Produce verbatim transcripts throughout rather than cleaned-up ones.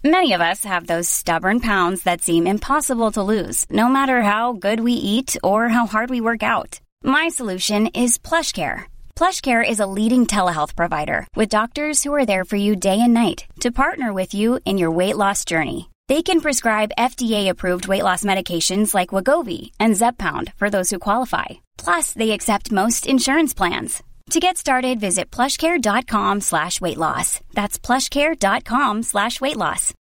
Many of us have those stubborn pounds that seem impossible to lose, no matter how good we eat or how hard we work out. My solution is PlushCare. PlushCare is a leading telehealth provider with doctors who are there for you day and night to partner with you in your weight loss journey. They can prescribe F D A-approved weight loss medications like Wegovy and Zepbound for those who qualify. Plus, they accept most insurance plans. To get started, visit plushcare.com slash weight loss. That's plushcare.com slash weight loss.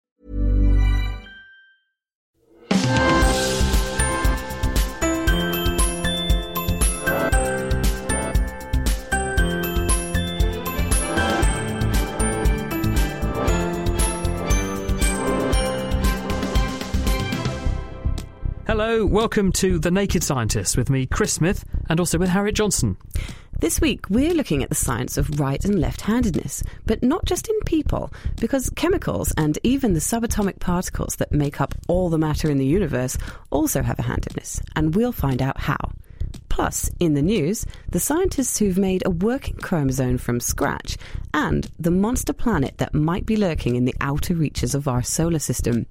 Hello, welcome to The Naked Scientist with me, Chris Smith, and also with Harriet Johnson. This week, we're looking at the science of right and left-handedness, but not just in people, because chemicals and even the subatomic particles that make up all the matter in the universe also have a handedness, and we'll find out how. Plus, in the news, the scientists who've made a working chromosome from scratch, and the monster planet that might be lurking in the outer reaches of our solar system.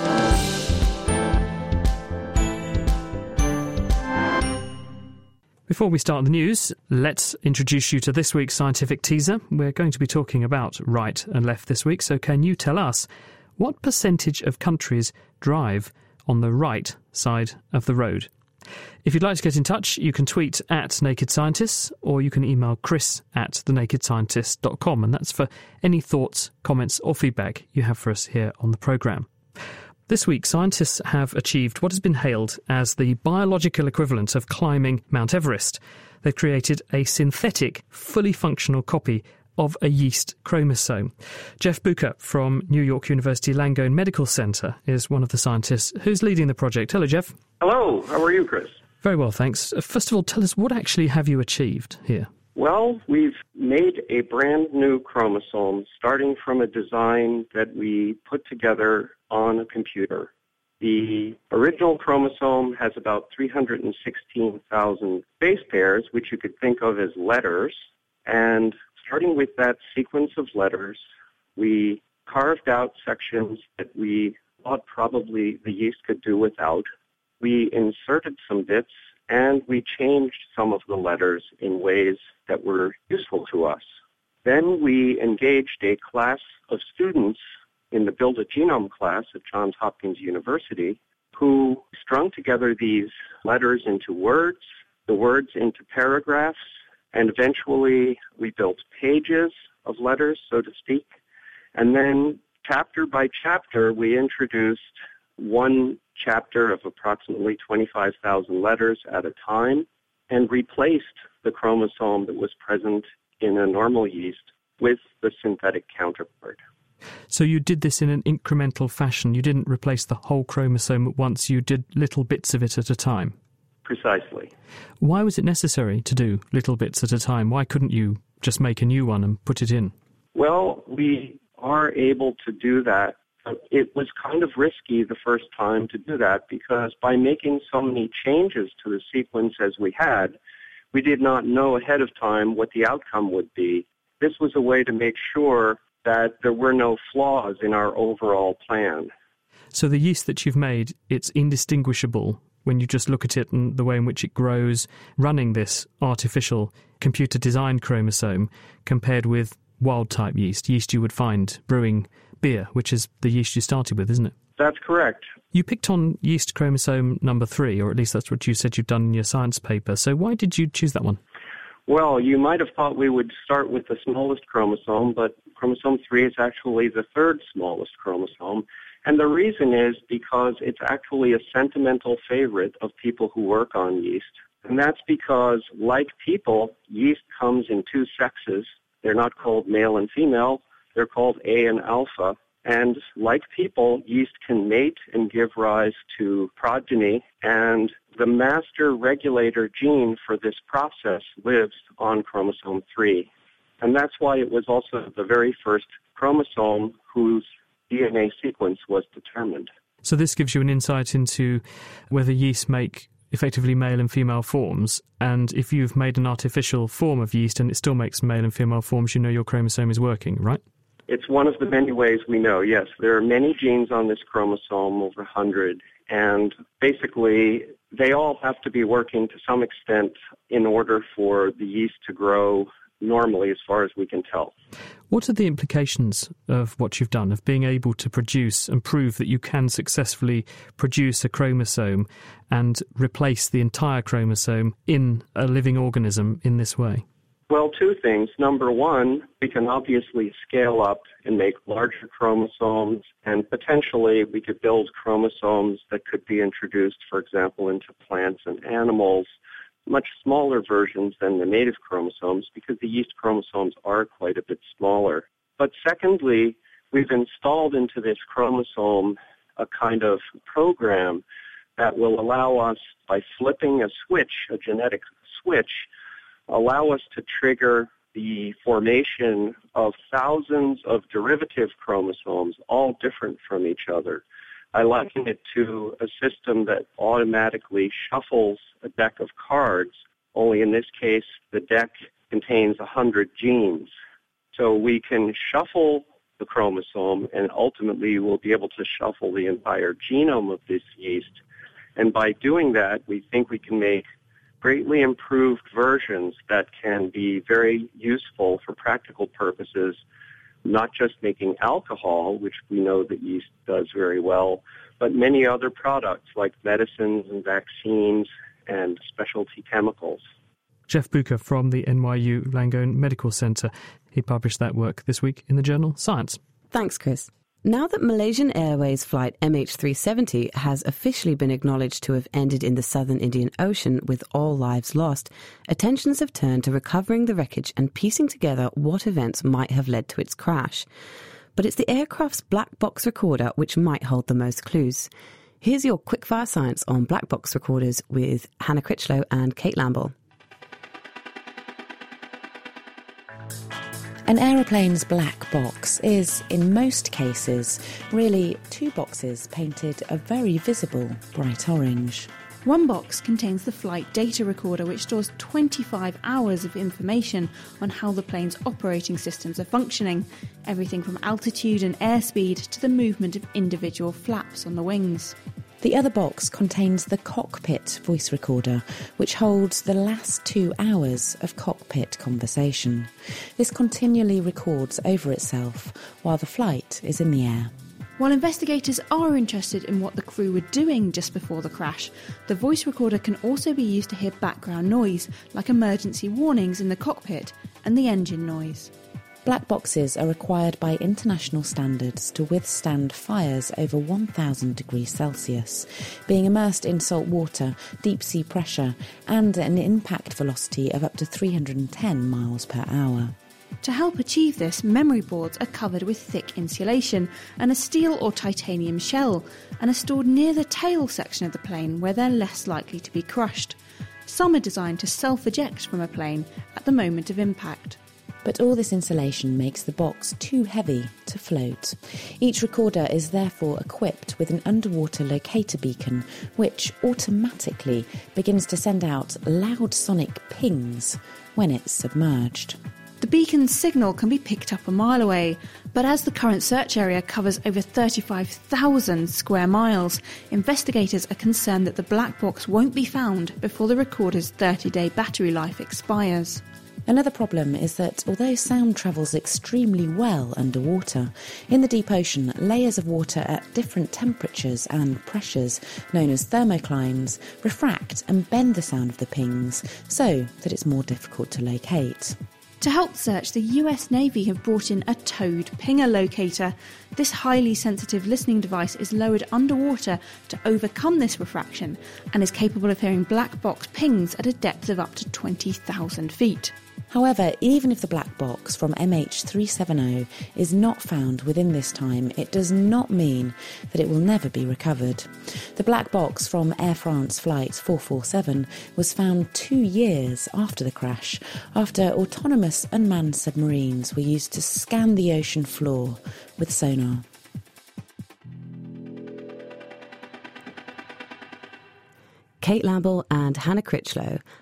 Before we start the news, let's introduce you to this week's scientific teaser. We're going to be talking about right and left this week, so can you tell us what percentage of countries drive on the right side of the road? If you'd like to get in touch, you can tweet at Naked Scientists, or you can email chris at the naked scientist dot com, and that's for any thoughts, comments or feedback you have for us here on the programme. This week, scientists have achieved what has been hailed as the biological equivalent of climbing Mount Everest. They've created a synthetic, fully functional copy of a yeast chromosome. Jeff Bucher from New York University Langone Medical Center is one of the scientists who's leading the project. Hello, Jeff. Hello. How are you, Chris? Very well, thanks. First of all, tell us, what actually have you achieved here? Well, we've made a brand new chromosome starting from a design that we put together on a computer. The original chromosome has about three hundred sixteen thousand base pairs, which you could think of as letters. And starting with that sequence of letters, we carved out sections that we thought probably the yeast could do without. We inserted some bits, and we changed some of the letters in ways that were useful to us. Then we engaged a class of students in the Build a Genome class at Johns Hopkins University who strung together these letters into words, the words into paragraphs, and eventually we built pages of letters, so to speak. And then chapter by chapter, we introduced one chapter of approximately twenty-five thousand letters at a time and replaced the chromosome that was present in a normal yeast with the synthetic counterpart. So you did this in an incremental fashion. You didn't replace the whole chromosome at once. You did little bits of it at a time. Precisely. Why was it necessary to do little bits at a time? Why couldn't you just make a new one and put it in? Well, we are able to do that. It was kind of risky the first time to do that because by making so many changes to the sequence as we had, we did not know ahead of time what the outcome would be. This was a way to make sure that there were no flaws in our overall plan. So the yeast that you've made, it's indistinguishable when you just look at it and the way in which it grows, running this artificial computer-designed chromosome compared with wild-type yeast, yeast you would find brewing beer, which is the yeast you started with, isn't it? That's correct. You picked on yeast chromosome number three, or at least that's what you said you've done in your science paper. So why did you choose that one? Well, you might have thought we would start with the smallest chromosome, but chromosome three is actually the third smallest chromosome. And the reason is because it's actually a sentimental favorite of people who work on yeast. And that's because, like people, yeast comes in two sexes. They're not called male and female. They're called A and alpha. And like people, yeast can mate and give rise to progeny. And the master regulator gene for this process lives on chromosome three. And that's why it was also the very first chromosome whose D N A sequence was determined. So this gives you an insight into whether yeast make effectively male and female forms, and if you've made an artificial form of yeast and it still makes male and female forms, you know your chromosome is working, right? It's one of the many ways we know, yes. There are many genes on this chromosome, over one hundred, and basically they all have to be working to some extent in order for the yeast to grow normally, as far as we can tell. What are the implications of what you've done, of being able to produce and prove that you can successfully produce a chromosome and replace the entire chromosome in a living organism in this way? Well, two things. Number one, we can obviously scale up and make larger chromosomes, and potentially we could build chromosomes that could be introduced, for example, into plants and animals, much smaller versions than the native chromosomes, because the yeast chromosomes are quite a bit smaller. But secondly, we've installed into this chromosome a kind of program that will allow us, by flipping a switch, a genetic switch, allow us to trigger the formation of thousands of derivative chromosomes, all different from each other. I liken it to a system that automatically shuffles a deck of cards, only in this case the deck contains one hundred genes. So we can shuffle the chromosome, and ultimately we'll be able to shuffle the entire genome of this yeast. And by doing that, we think we can make greatly improved versions that can be very useful for practical purposes, not just making alcohol, which we know that yeast does very well, but many other products like medicines and vaccines and specialty chemicals. Jeff Bucher from the N Y U Langone Medical Centre. He published that work this week in the journal Science. Thanks, Chris. Now that Malaysian Airways flight M H three seventy has officially been acknowledged to have ended in the southern Indian Ocean with all lives lost, attentions have turned to recovering the wreckage and piecing together what events might have led to its crash. But it's the aircraft's black box recorder which might hold the most clues. Here's your quickfire science on black box recorders with Hannah Critchlow and Kate Lamble. An aeroplane's black box is, in most cases, really two boxes painted a very visible bright orange. One box contains the flight data recorder, which stores twenty-five hours of information on how the plane's operating systems are functioning, everything from altitude and airspeed to the movement of individual flaps on the wings. The other box contains the cockpit voice recorder, which holds the last two hours of cockpit conversation. This continually records over itself while the flight is in the air. While investigators are interested in what the crew were doing just before the crash, the voice recorder can also be used to hear background noise, like emergency warnings in the cockpit and the engine noise. Black boxes are required by international standards to withstand fires over one thousand degrees Celsius, being immersed in salt water, deep sea pressure, and an impact velocity of up to three hundred ten miles per hour. To help achieve this, memory boards are covered with thick insulation and a steel or titanium shell, and are stored near the tail section of the plane where they're less likely to be crushed. Some are designed to self-eject from a plane at the moment of impact. But all this insulation makes the box too heavy to float. Each recorder is therefore equipped with an underwater locator beacon, which automatically begins to send out loud sonic pings when it's submerged. The beacon's signal can be picked up a mile away, but as the current search area covers over thirty-five thousand square miles, investigators are concerned that the black box won't be found before the recorder's thirty-day battery life expires. Another problem is that although sound travels extremely well underwater, in the deep ocean, layers of water at different temperatures and pressures, known as thermoclines, refract and bend the sound of the pings so that it's more difficult to locate. To help search, the U S Navy have brought in a towed pinger locator. This highly sensitive listening device is lowered underwater to overcome this refraction and is capable of hearing black box pings at a depth of up to twenty thousand feet. However, even if the black box from M H three seventy is not found within this time, it does not mean that it will never be recovered. The black box from Air France Flight four forty-seven was found two years after the crash, after autonomous unmanned submarines were used to scan the ocean floor with sonar. Kate Lamble and Hannah Critchlow.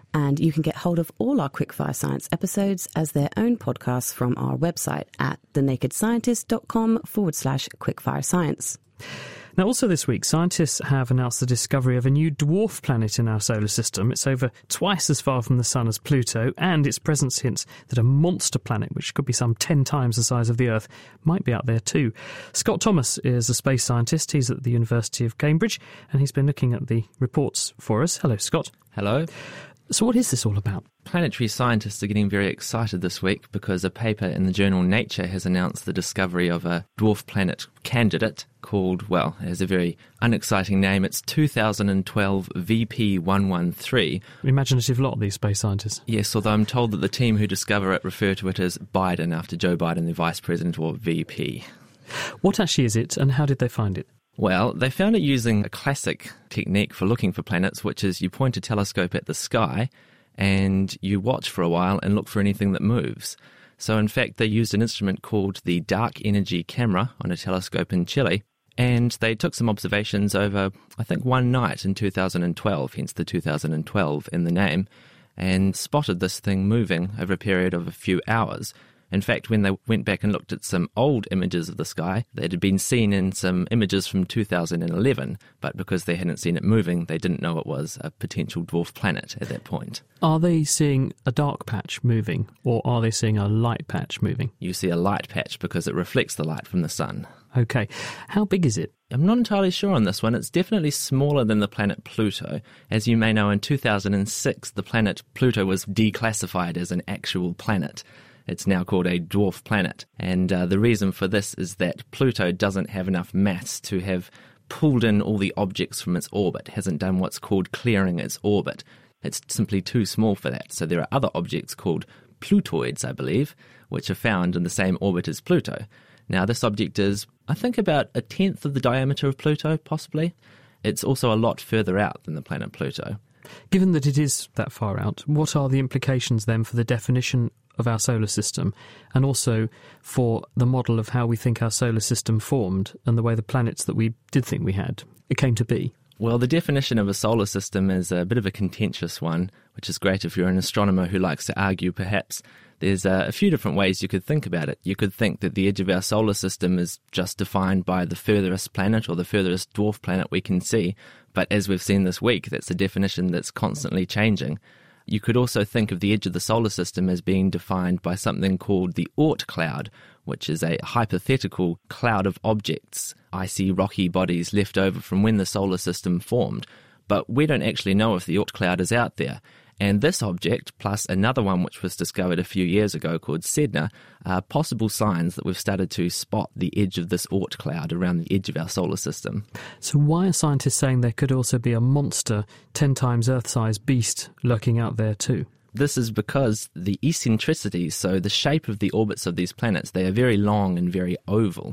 And you can get hold of all our Quickfire Science episodes as their own podcasts from our website at thenakedscientist.com forward slash Quickfire Science. Now, also this week, scientists have announced the discovery of a new dwarf planet in our solar system. It's over twice as far from the Sun as Pluto, and its presence hints that a monster planet, which could be some ten times the size of the Earth, might be out there too. Scott Thomas is a space scientist. He's at the University of Cambridge, and he's been looking at the reports for us. Hello, Scott. Hello. So what is this all about? Planetary scientists are getting very excited this week because a paper in the journal Nature has announced the discovery of a dwarf planet candidate called, well, it has a very unexciting name. It's two thousand twelve V P one thirteen. Imaginative lot, these space scientists. Yes, although I'm told that the team who discover it refer to it as Biden after Joe Biden, the Vice President, or V P. What actually is it, and how did they find it? Well, they found it using a classic technique for looking for planets, which is you point a telescope at the sky and you watch for a while and look for anything that moves. So in fact, they used an instrument called the Dark Energy Camera on a telescope in Chile, and they took some observations over, I think, one night in two thousand twelve, hence the two thousand twelve in the name, and spotted this thing moving over a period of a few hours. In fact, when they went back and looked at some old images of the sky, that had been seen in some images from two thousand eleven, but because they hadn't seen it moving, they didn't know it was a potential dwarf planet at that point. Are they seeing a dark patch moving, or are they seeing a light patch moving? You see a light patch because it reflects the light from the sun. OK. How big is it? I'm not entirely sure on this one. It's definitely smaller than the planet Pluto. As you may know, in two thousand six, the planet Pluto was declassified as an actual planet. It's now called a dwarf planet, and uh, the reason for this is that Pluto doesn't have enough mass to have pulled in all the objects from its orbit, hasn't done what's called clearing its orbit. It's simply too small for that. So there are other objects called Plutoids, I believe, which are found in the same orbit as Pluto. Now, this object is, I think, about a tenth of the diameter of Pluto, possibly. It's also a lot further out than the planet Pluto. Given that it is that far out, what are the implications then for the definition of our solar system, and also for the model of how we think our solar system formed and the way the planets that we did think we had, it came to be? Well, the definition of a solar system is a bit of a contentious one, which is great if you're an astronomer who likes to argue, perhaps. There's uh, a few different ways you could think about it. You could think that the edge of our solar system is just defined by the furthest planet or the furthest dwarf planet we can see, but as we've seen this week, that's a definition that's constantly changing. You could also think of the edge of the solar system as being defined by something called the Oort cloud, which is a hypothetical cloud of objects, icy, rocky bodies left over from when the solar system formed. But we don't actually know if the Oort cloud is out there. And this object, plus another one which was discovered a few years ago called Sedna, are possible signs that we've started to spot the edge of this Oort cloud around the edge of our solar system. So why are scientists saying there could also be a monster, ten times Earth-sized beast lurking out there too? This is because the eccentricities, so the shape of the orbits of these planets, they are very long and very oval.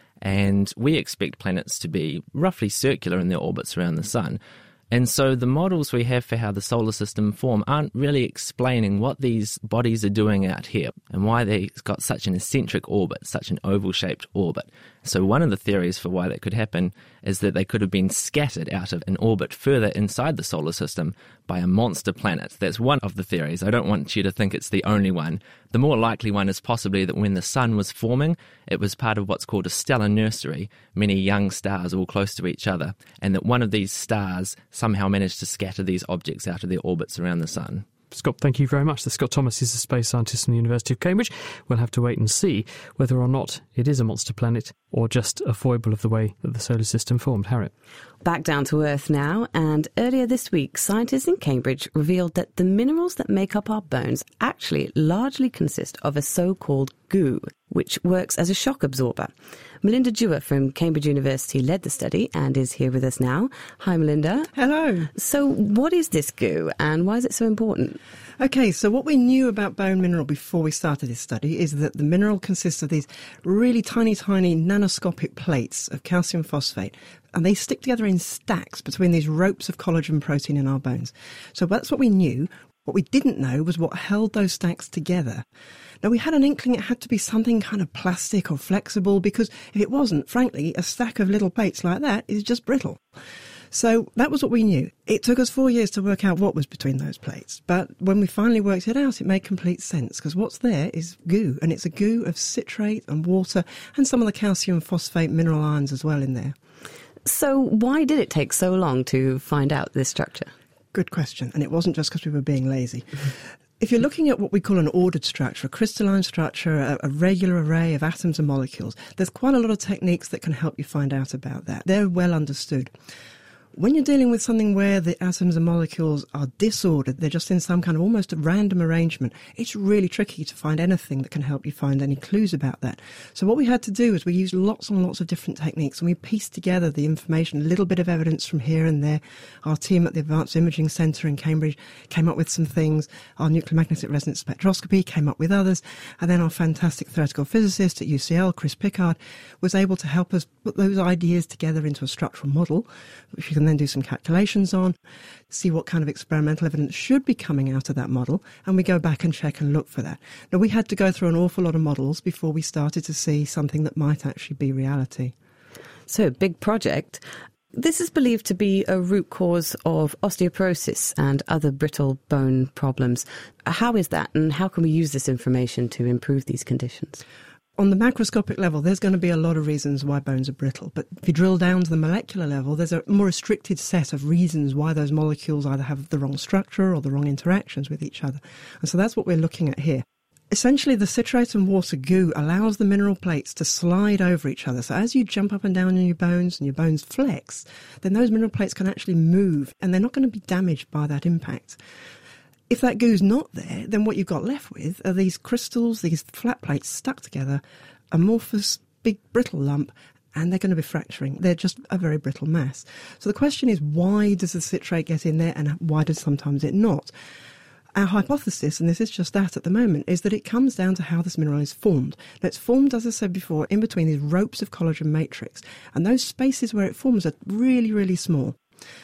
And we expect planets to be roughly circular in their orbits around the sun. And so the models we have for how the solar system form aren't really explaining what these bodies are doing out here and why they've got such an eccentric orbit, such an oval-shaped orbit. So one of the theories for why that could happen is that they could have been scattered out of an orbit further inside the solar system by a monster planet. That's one of the theories. I don't want you to think it's the only one. The more likely one is possibly that when the sun was forming, it was part of what's called a stellar nursery, many young stars all close to each other, and that one of these stars somehow managed to scatter these objects out of their orbits around the sun. Scott, thank you very much. The Scott Thomas is a space scientist from the University of Cambridge. We'll have to wait and see whether or not it is a monster planet or just a foible of the way that the solar system formed. Harriet. Back down to Earth now, and earlier this week, scientists in Cambridge revealed that the minerals that make up our bones actually largely consist of a so-called goo, which works as a shock absorber. Melinda Dewar from Cambridge University led the study and is here with us now. Hi, Melinda. Hello. So what is this goo and why is it so important? Okay, so what we knew about bone mineral before we started this study is that the mineral consists of these really tiny, tiny nanoscopic plates of calcium phosphate, and they stick together in stacks between these ropes of collagen protein in our bones. So that's what we knew. What we didn't know was what held those stacks together. Now, we had an inkling it had to be something kind of plastic or flexible, because if it wasn't, frankly, a stack of little plates like that is just brittle. So that was what we knew. It took us four years to work out what was between those plates. But when we finally worked it out, it made complete sense, because what's there is goo, and it's a goo of citrate and water and some of the calcium phosphate mineral ions as well in there. So why did it take so long to find out this structure? Good question. And it wasn't just because we were being lazy. If you're looking at what we call an ordered structure, a crystalline structure, a, a regular array of atoms and molecules, there's quite a lot of techniques that can help you find out about that. They're well understood. When you're dealing with something where the atoms and molecules are disordered, they're just in some kind of almost a random arrangement, it's really tricky to find anything that can help you find any clues about that. So what we had to do is we used lots and lots of different techniques, and we pieced together the information, a little bit of evidence from here and there. Our team at the Advanced Imaging Centre in Cambridge came up with some things. Our nuclear magnetic resonance spectroscopy came up with others. And then our fantastic theoretical physicist at U C L, Chris Pickard, was able to help us put those ideas together into a structural model, which you can then do some calculations on, see what kind of experimental evidence should be coming out of that model, and we go back and check and look for that. Now, we had to go through an awful lot of models before we started to see something that might actually be reality. So, big project. This is believed to be a root cause of osteoporosis and other brittle bone problems. How is that, and how can we use this information to improve these conditions? On the macroscopic level, there's going to be a lot of reasons why bones are brittle. But if you drill down to the molecular level, there's a more restricted set of reasons why those molecules either have the wrong structure or the wrong interactions with each other. And so that's what we're looking at here. Essentially, the citrate and water goo allows the mineral plates to slide over each other. So as you jump up and down in your bones and your bones flex, then those mineral plates can actually move, and they're not going to be damaged by that impact. If that goo's not there, then what you've got left with are these crystals, these flat plates stuck together, amorphous, big, brittle lump, and they're going to be fracturing. They're just a very brittle mass. So the question is, why does the citrate get in there, and why does sometimes it not? Our hypothesis, and this is just that at the moment, is that it comes down to how this mineral is formed. Now, it's formed, as I said before, in between these ropes of collagen matrix, and those spaces where it forms are really, really small.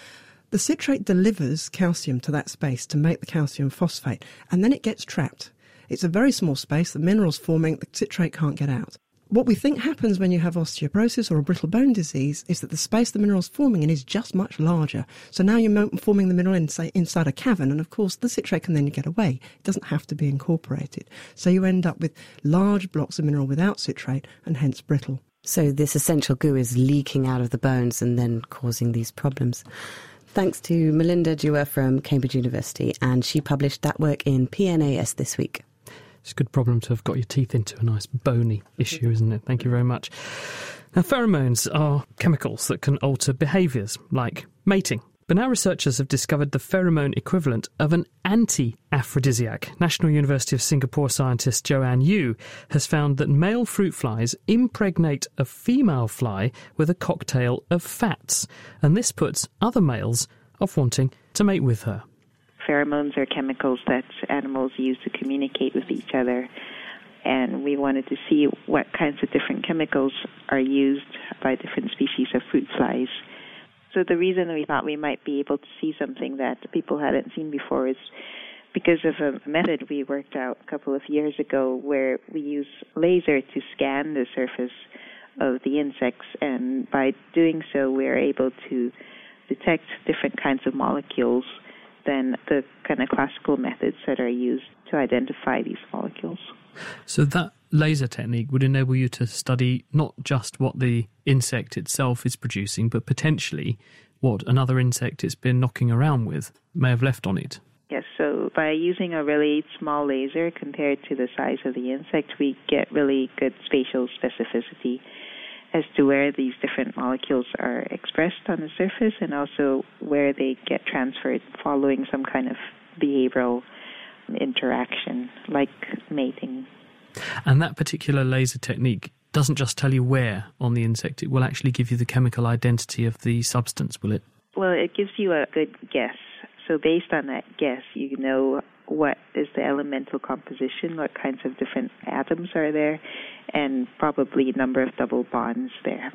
The citrate delivers calcium to that space to make the calcium phosphate, and then it gets trapped. It's a very small space, the mineral's forming, the citrate can't get out. What we think happens when you have osteoporosis or a brittle bone disease is that the space the mineral's forming in is just much larger. So now you're forming the mineral in, say, inside a cavern, and of course the citrate can then get away. It doesn't have to be incorporated. So you end up with large blocks of mineral without citrate, and hence brittle. So this essential goo is leaking out of the bones and then causing these problems. Thanks to Melinda Dewar from Cambridge University, and she published that work in P N A S this week. It's a good problem to have got your teeth into a nice bony issue, isn't it? Thank you very much. Now, pheromones are chemicals that can alter behaviours, like mating. But now researchers have discovered the pheromone equivalent of an anti-aphrodisiac. National University of Singapore scientist Joanne Yu has found that male fruit flies impregnate a female fly with a cocktail of fats, and this puts other males off wanting to mate with her. Pheromones are chemicals that animals use to communicate with each other, and we wanted to see what kinds of different chemicals are used by different species of fruit flies. So the reason we thought we might be able to see something that people hadn't seen before is because of a method we worked out a couple of years ago where we use laser to scan the surface of the insects, and by doing so we're able to detect different kinds of molecules than the kind of classical methods that are used to identify these molecules. So that laser technique would enable you to study not just what the insect itself is producing, but potentially what another insect it's been knocking around with may have left on it. Yes, so by using a really small laser compared to the size of the insect, we get really good spatial specificity as to where these different molecules are expressed on the surface and also where they get transferred following some kind of behavioral interaction, like mating. And that particular laser technique doesn't just tell you where on the insect, it will actually give you the chemical identity of the substance, will it? Well, it gives you a good guess. So based on that guess, you know what is the elemental composition, what kinds of different atoms are there, and probably number of double bonds there.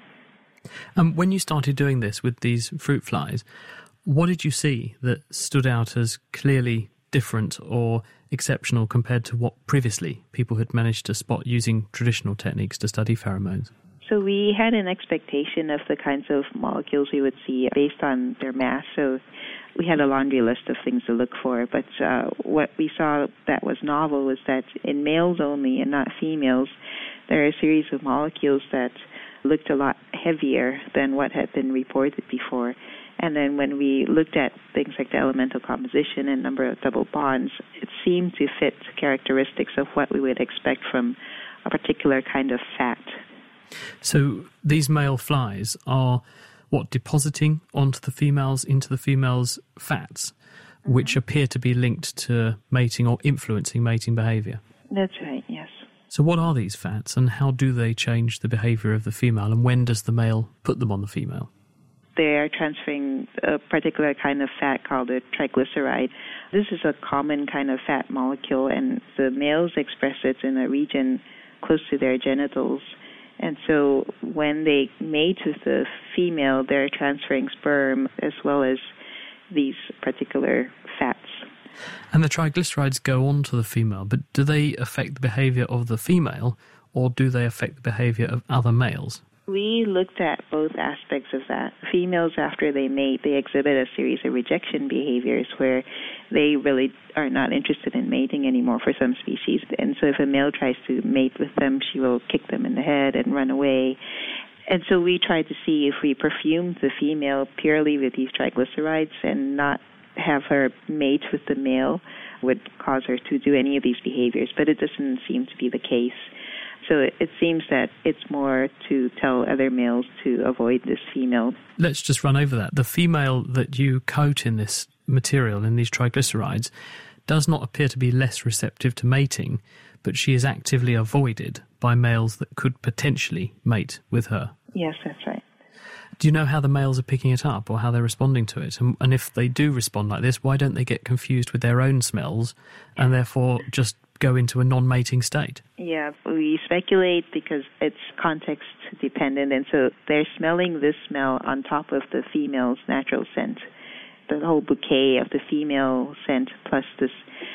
Um, when you started doing this with these fruit flies, what did you see that stood out as clearly different or exceptional compared to what previously people had managed to spot using traditional techniques to study pheromones? So we had an expectation of the kinds of molecules we would see based on their mass. So we had a laundry list of things to look for. But uh, what we saw that was novel was that in males only and not females, there are a series of molecules that looked a lot heavier than what had been reported before. And then when we looked at things like the elemental composition and number of double bonds, it seemed to fit characteristics of what we would expect from a particular kind of fat. So these male flies are, what, depositing onto the females, into the females' fats, mm-hmm. which appear to be linked to mating or influencing mating behaviour? That's right, yes. So what are these fats and how do they change the behaviour of the female, and when does the male put them on the female? They are transferring a particular kind of fat called a triglyceride. This is a common kind of fat molecule, and the males express it in a region close to their genitals. And so when they mate with the female, they're transferring sperm as well as these particular fats. And the triglycerides go on to the female, but do they affect the behaviour of the female, or do they affect the behaviour of other males? We looked at both aspects of that. Females, after they mate, they exhibit a series of rejection behaviors where they really are not interested in mating anymore for some species. And so if a male tries to mate with them, she will kick them in the head and run away. And so we tried to see if we perfumed the female purely with these triglycerides and not have her mate with the male would cause her to do any of these behaviors. But it doesn't seem to be the case. So it, it seems that it's more to tell other males to avoid this female. Let's just run over that. The female that you coat in this material, in these triglycerides, does not appear to be less receptive to mating, but she is actively avoided by males that could potentially mate with her. Yes, that's right. Do you know how the males are picking it up or how they're responding to it? And, and if they do respond like this, why don't they get confused with their own smells and therefore just go into a non-mating state? Yeah, we speculate because it's context dependent, and so they're smelling this smell on top of the female's natural scent. The whole bouquet of the female scent plus this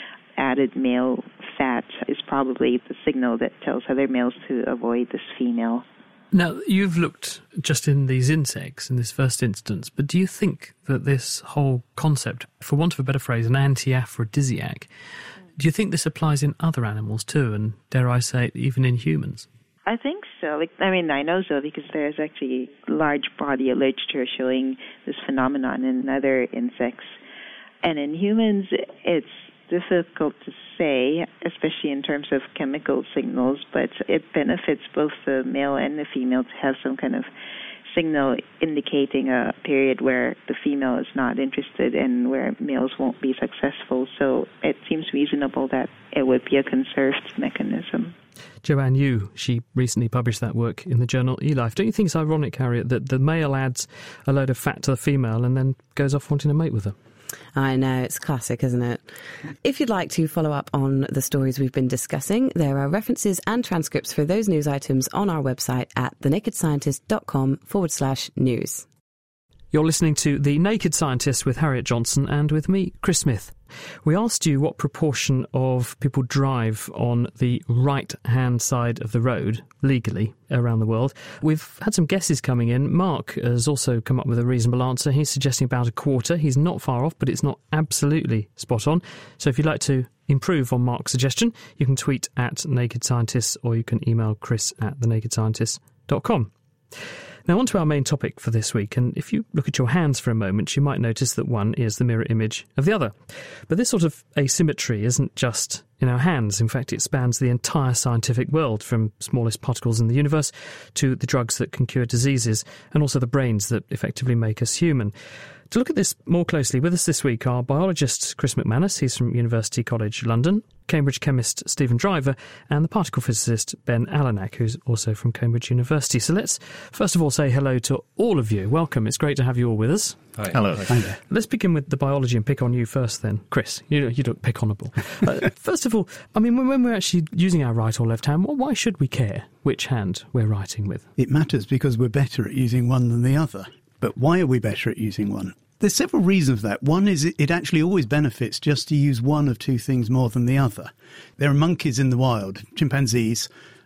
added male fat is probably the signal that tells other males to avoid this female. Now, you've looked just in these insects in this first instance, but do you think that this whole concept, for want of a better phrase, an anti-aphrodisiac, do you think this applies in other animals too, and dare I say, even in humans? I think so. Like, I mean, I know so because there's actually a large body of literature showing this phenomenon in other insects. And in humans, it's difficult to say, especially in terms of chemical signals, but it benefits both the male and the female to have some kind of signal indicating a period where the female is not interested and where males won't be successful. So it seems reasonable that it would be a conserved mechanism. Joanne Yu, she recently published that work in the journal eLife. Don't you think it's ironic, Harriet, that the male adds a load of fat to the female and then goes off wanting to mate with her? I know, it's classic, isn't it? If you'd like to follow up on the stories we've been discussing, there are references and transcripts for those news items on our website at thenakedscientist.com forward slash news. You're listening to The Naked Scientist with Harriet Johnson and with me, Chris Smith. We asked you what proportion of people drive on the right-hand side of the road, legally, around the world. We've had some guesses coming in. Mark has also come up with a reasonable answer. He's suggesting about a quarter. He's not far off, but it's not absolutely spot on. So if you'd like to improve on Mark's suggestion, you can tweet at Naked Scientists or you can email chris at the naked scientist dot com. Now, on to our main topic for this week, and if you look at your hands for a moment, you might notice that one is the mirror image of the other. But this sort of asymmetry isn't just in our hands. In fact, it spans the entire scientific world, from smallest particles in the universe to the drugs that can cure diseases, and also the brains that effectively make us human. To look at this more closely, with us this week are biologist Chris McManus, he's from University College London, Cambridge chemist Stephen Driver, and the particle physicist Ben Alanak, who's also from Cambridge University. So let's first of all say hello to all of you. Welcome. It's great to have you all with us. Hi. Hello. Hi there. Let's begin with the biology and pick on you first then. Chris, you, you look pick onable. uh, first of all, I mean, when we're actually using our right or left hand, well, why should we care which hand we're writing with? It matters because we're better at using one than the other. But why are we better at using one? There's several reasons for that. One is it actually always benefits just to use one of two things more than the other. There are monkeys in the wild, chimpanzees,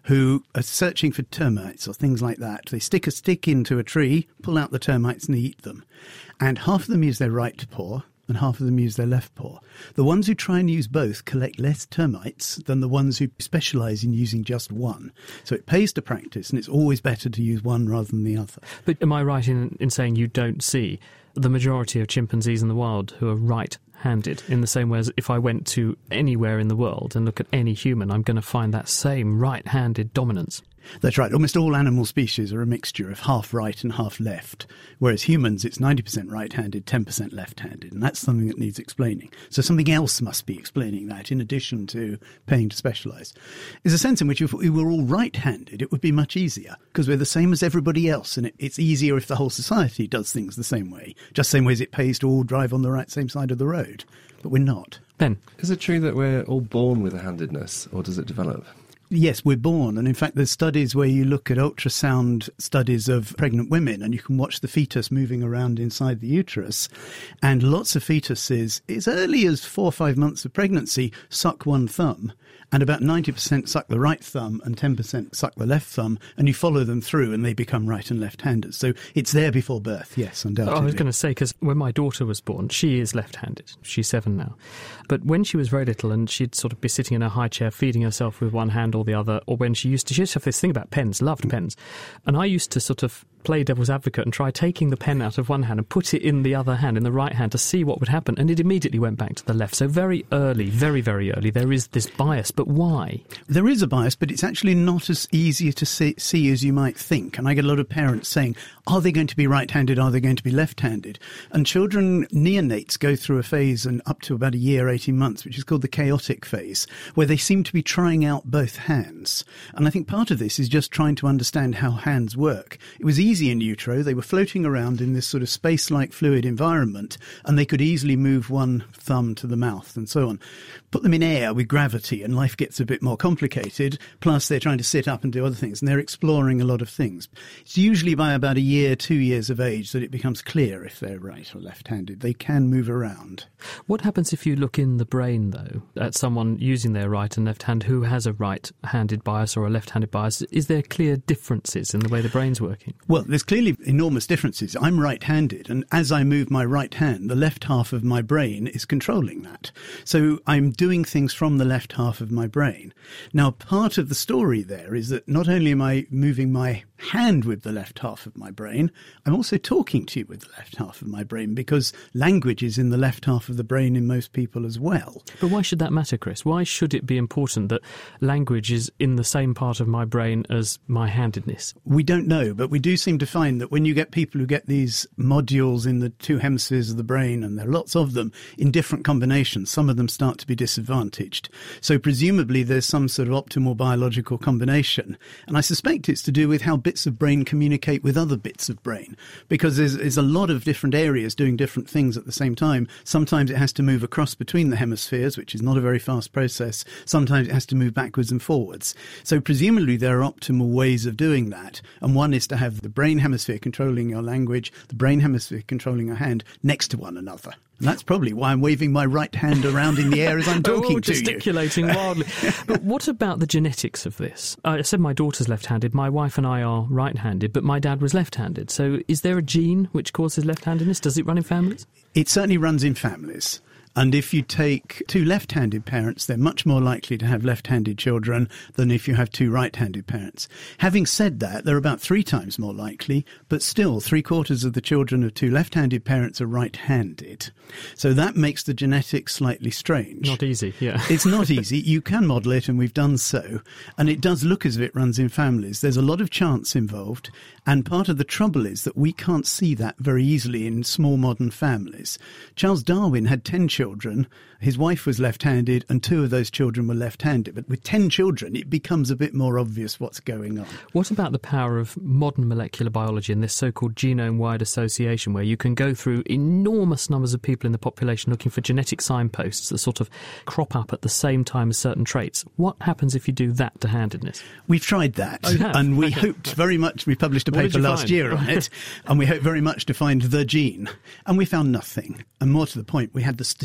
who are searching for termites or things like that. They stick a stick into a tree, pull out the termites and they eat them. And half of them use their right paw and half of them use their left paw. The ones who try and use both collect less termites than the ones who specialise in using just one. So it pays to practice, and it's always better to use one rather than the other. But am I right in, in saying you don't see the majority of chimpanzees in the wild who are right-handed, in the same way as if I went to anywhere in the world and look at any human, I'm going to find that same right-handed dominance? That's right. Almost all animal species are a mixture of half right and half left, whereas humans, it's ninety percent right-handed, ten percent left-handed, and that's something that needs explaining. So something else must be explaining that, in addition to paying to specialise. There's a sense in which if we were all right-handed, it would be much easier, because we're the same as everybody else, and it, it's easier if the whole society does things the same way, just the same way as it pays to all drive on the right same side of the road. But we're not. Ben? Is it true that we're all born with a handedness, or does it develop? Yes, we're born. And in fact, there's studies where you look at ultrasound studies of pregnant women and you can watch the fetus moving around inside the uterus. And lots of fetuses, as early as four or five months of pregnancy, suck one thumb. And about ninety percent suck the right thumb and ten percent suck the left thumb. And you follow them through and they become right and left-handed. So it's there before birth, yes, undoubtedly. Oh, I was going to say, because when my daughter was born, she is left-handed. She's seven now. But when she was very little and she'd sort of be sitting in her high chair feeding herself with one hand or the other, or when she used to, she used to have this thing about pens, loved pens. And I used to sort of play devil's advocate and try taking the pen out of one hand and put it in the other hand, in the right hand, to see what would happen. And it immediately went back to the left. So very early, very, very early, there is this bias. But why? There is a bias, but it's actually not as easy to see, see as you might think. And I get a lot of parents saying, are they going to be right-handed? Are they going to be left-handed? And children, neonates, go through a phase and up to about a year, eighteen months, which is called the chaotic phase, where they seem to be trying out both hands. And I think part of this is just trying to understand how hands work. It was easy in utero. They were floating around in this sort of space-like fluid environment, and they could easily move one thumb to the mouth and so on. Put them in air with gravity, and life gets a bit more complicated, plus they're trying to sit up and do other things, and they're exploring a lot of things. It's usually by about a year, two years of age that it becomes clear if they're right or left-handed. They can move around. What happens if you look in the brain, though, at someone using their right and left hand who has a right-handed bias or a left-handed bias? Is there clear differences in the way the brain's working? Well, there's clearly enormous differences. I'm right-handed, and as I move my right hand, the left half of my brain is controlling that. So I'm doing things from the left half of my brain. Now, part of the story there is that not only am I moving my hand with the left half of my brain, I'm also talking to you with the left half of my brain, because language is in the left half of the brain in most people as well. But why should that matter, Chris? Why should it be important that language is in the same part of my brain as my handedness? We don't know, but we do seem to find that when you get people who get these modules in the two hemispheres of the brain, and there are lots of them in different combinations, some of them start to be disadvantaged. So presumably there's some sort of optimal biological combination. And I suspect it's to do with how bits of brain communicate with other bits of brain, because there's, there's a lot of different areas doing different things at the same time. Sometimes it has to move across between the hemispheres, which is not a very fast process. Sometimes it has to move backwards and forwards. So presumably there are optimal ways of doing that. And one is to have the brain hemisphere controlling your language, the brain hemisphere controlling your hand next to one another. And that's probably why I'm waving my right hand around in the air as I'm talking oh, to gesticulating you. wildly. But what about the genetics of this? I said my daughter's left-handed, my wife and I are right-handed, but my dad was left-handed. So is there a gene which causes left-handedness? Does it run in families? It certainly runs in families. And if you take two left-handed parents, they're much more likely to have left-handed children than if you have two right-handed parents. Having said that, they're about three times more likely, but still three-quarters of the children of two left-handed parents are right-handed. So that makes the genetics slightly strange. Not easy, yeah. It's not easy. You can model it, and we've done so. And it does look as if it runs in families. There's a lot of chance involved. And part of the trouble is that we can't see that very easily in small modern families. Charles Darwin had ten children. His wife was left-handed, and two of those children were left-handed. But with ten children, it becomes a bit more obvious what's going on. What about the power of modern molecular biology and this so-called genome-wide association, where you can go through enormous numbers of people in the population looking for genetic signposts that sort of crop up at the same time as certain traits? What happens if you do that to handedness? We've tried that, oh, you have? and we okay. hoped very much. We published a What paper last find? year on it, and we hoped very much to find the gene, and we found nothing. And more to the point, we had the statistics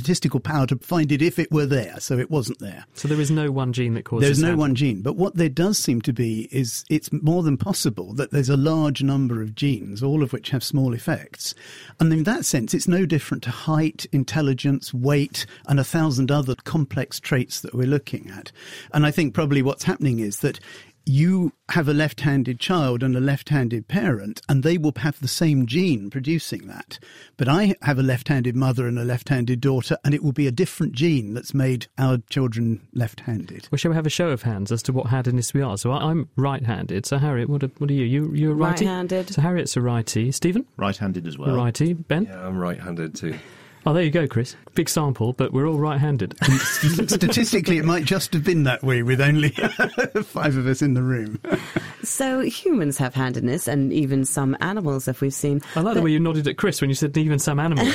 statistical power to find it if it were there, so it wasn't there. So there is no one gene that causes There's no hand- one gene, but what there does seem to be is it's more than possible that there's a large number of genes, all of which have small effects. And in that sense, it's no different to height, intelligence, weight, and a thousand other complex traits that we're looking at. And I think probably what's happening is that you have a left-handed child and a left-handed parent, and they will have the same gene producing that. But I have a left-handed mother and a left-handed daughter, and it will be a different gene that's made our children left-handed. Well, shall we have a show of hands as to what handedness we are? So I- I'm right-handed. So Harriet, what are, what are you? you? You're a righty? Right-handed. So Harriet's a righty. Stephen? Right-handed as well. A righty. Ben? Yeah, I'm right-handed too. Oh, there you go, Chris. Big sample, but we're all right-handed. Statistically, it might just have been that way with only five of us in the room. So humans have handedness, and even some animals, if we've seen. I like the way you nodded at Chris when you said even some animals.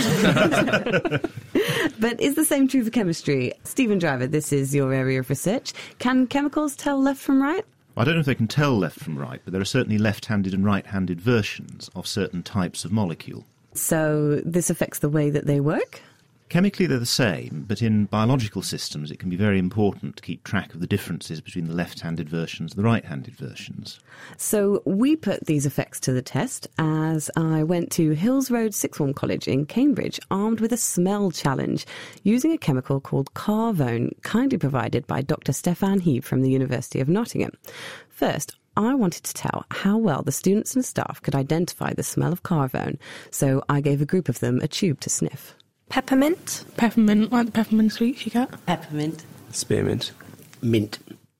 But is the same true for chemistry? Stephen Driver, this is your area of research. Can chemicals tell left from right? I don't know if they can tell left from right, but there are certainly left-handed and right-handed versions of certain types of molecule. So this affects the way that they work? Chemically, they're the same, but in biological systems, it can be very important to keep track of the differences between the left-handed versions and the right-handed versions. So we put these effects to the test as I went to Hills Road Sixth Form College in Cambridge, armed with a smell challenge, using a chemical called Carvone, kindly provided by Doctor Stefan Heeb from the University of Nottingham. First, I wanted to tell how well the students and staff could identify the smell of Carvone, so I gave a group of them a tube to sniff. Peppermint. Peppermint, like the peppermint sweets you get. Peppermint. Spearmint. Mint.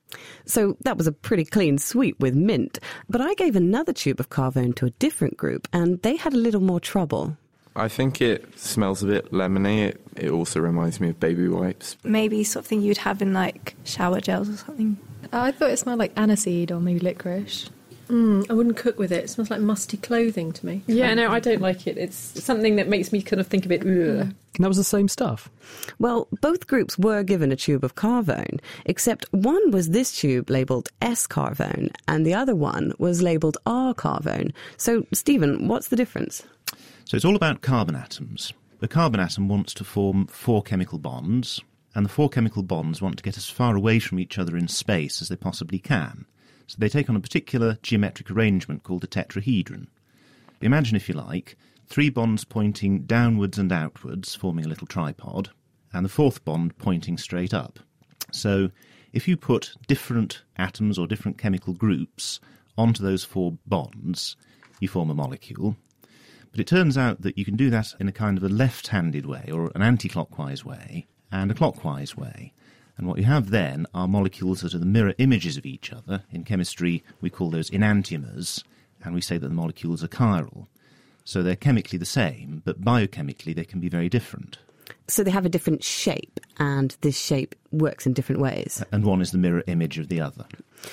So that was a pretty clean sweep with mint, but I gave another tube of Carvone to a different group, and they had a little more trouble. I think it smells a bit lemony. It, it also reminds me of baby wipes. Maybe something you'd have in, like, shower gels or something. Uh, I thought it smelled like aniseed or maybe licorice. Mm, I wouldn't cook with it. It smells like musty clothing to me. Yeah, no, I don't like it. It's something that makes me kind of think of it. Ugh. And that was the same stuff? Well, both groups were given a tube of Carvone, except one was this tube labelled S Carvone and the other one was labelled R Carvone. So, Stephen, what's the difference? So it's all about carbon atoms. The carbon atom wants to form four chemical bonds, and the four chemical bonds want to get as far away from each other in space as they possibly can. So they take on a particular geometric arrangement called a tetrahedron. Imagine, if you like, three bonds pointing downwards and outwards, forming a little tripod, and the fourth bond pointing straight up. So if you put different atoms or different chemical groups onto those four bonds, you form a molecule. But it turns out that you can do that in a kind of a left-handed way, or an anti-clockwise way, and a clockwise way. And what you have then are molecules that are the mirror images of each other. In chemistry, we call those enantiomers, and we say that the molecules are chiral. So they're chemically the same, but biochemically they can be very different. So they have a different shape, and this shape works in different ways. And one is the mirror image of the other.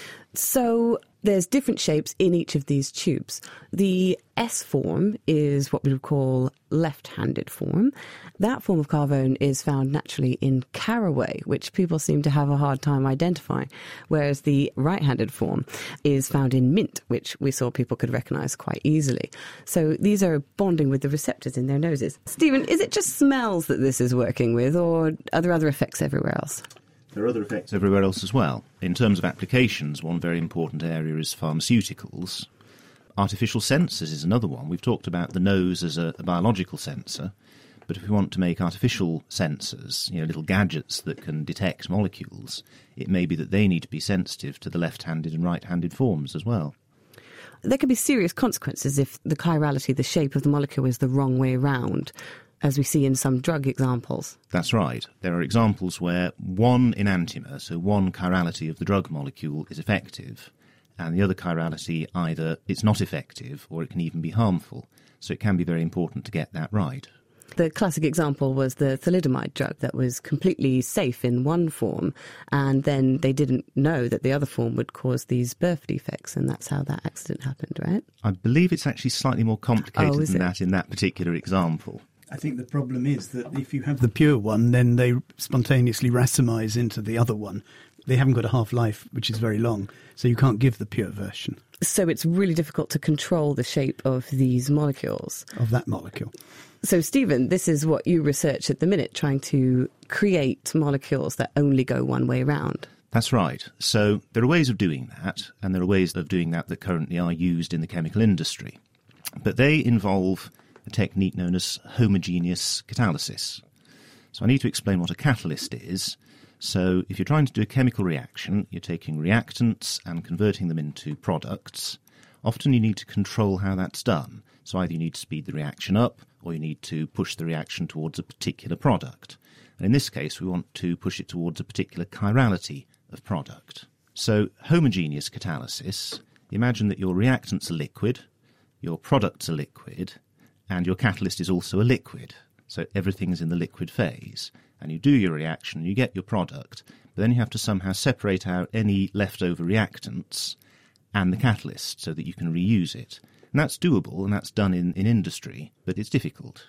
So there's different shapes in each of these tubes. The S form is what we would call left-handed form. That form of Carvone is found naturally in caraway, which people seem to have a hard time identifying, whereas the right-handed form is found in mint, which we saw people could recognise quite easily. So these are bonding with the receptors in their noses. Stephen, is it just smells that this is working with, or are there other effects everywhere else? There are other effects everywhere else as well. In terms of applications, one very important area is pharmaceuticals. Artificial sensors is another one. We've talked about the nose as a, a biological sensor, but if we want to make artificial sensors, you know, little gadgets that can detect molecules, it may be that they need to be sensitive to the left-handed and right-handed forms as well. There could be serious consequences if the chirality, the shape of the molecule, is the wrong way round, as we see in some drug examples. That's right. There are examples where one enantiomer, so one chirality of the drug molecule, is effective, and the other chirality either it's not effective or it can even be harmful. So it can be very important to get that right. The classic example was the thalidomide drug that was completely safe in one form, and then they didn't know that the other form would cause these birth defects, and that's how that accident happened, right? I believe it's actually slightly more complicated oh, than it? that in that particular example. I think the problem is that if you have the pure one, then they spontaneously racemize into the other one, They haven't got a half-life, which is very long, so you can't give the pure version. So it's really difficult to control the shape of these molecules. Of that molecule. So, Stephen, this is what you research at the minute, trying to create molecules that only go one way round. That's right. So there are ways of doing that, and there are ways of doing that that currently are used in the chemical industry. But they involve a technique known as homogeneous catalysis. So I need to explain what a catalyst is. So if you're trying to do a chemical reaction, you're taking reactants and converting them into products. Often you need to control how that's done. So either you need to speed the reaction up, or you need to push the reaction towards a particular product. And in this case, we want to push it towards a particular chirality of product. So homogeneous catalysis, imagine that your reactants are liquid, your products are liquid, and your catalyst is also a liquid. So everything's in the liquid phase. And you do your reaction, you get your product, but then you have to somehow separate out any leftover reactants and the catalyst so that you can reuse it. And that's doable, and that's done in, in industry, but it's difficult.